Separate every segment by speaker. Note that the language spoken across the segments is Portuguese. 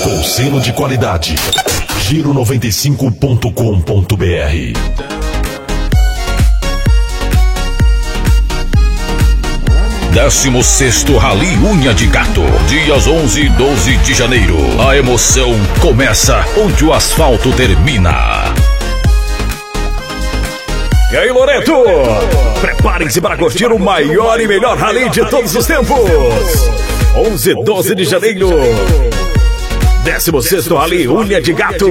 Speaker 1: com selo de qualidade. Giro95.com.br.
Speaker 2: 16º Rally Unha de Gato, dias 11 e 12 de janeiro. A emoção começa onde o asfalto termina. E aí, Loreto? Preparem-se para curtir o maior e melhor rally de todos os tempos. 11 e 12 de janeiro. 16º Rally Unha de Gato.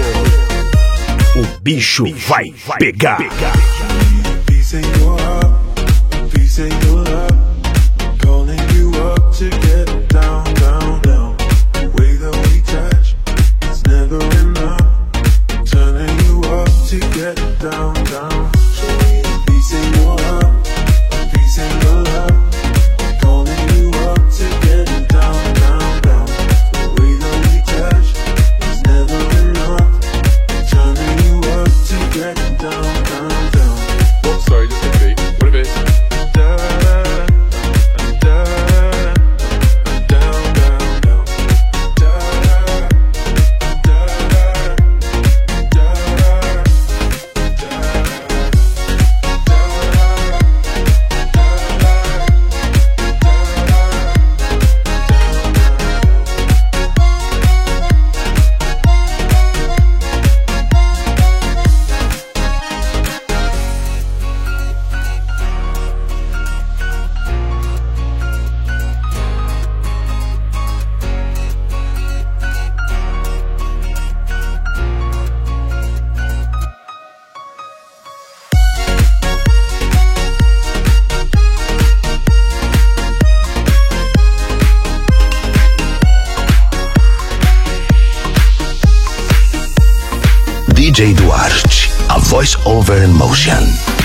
Speaker 2: O bicho vai pegar.
Speaker 3: To get down, down, down. The way that we touch, it's never enough. Turning you up to get down, down. Show me a piece of your love, a piece of your love. Calling you up to get down, down, down. The way that we touch, it's never enough. Turning you up to get down, down, down. Oh, sorry, just a beat. What a bit.
Speaker 4: DJ Duarte, a voice over in motion.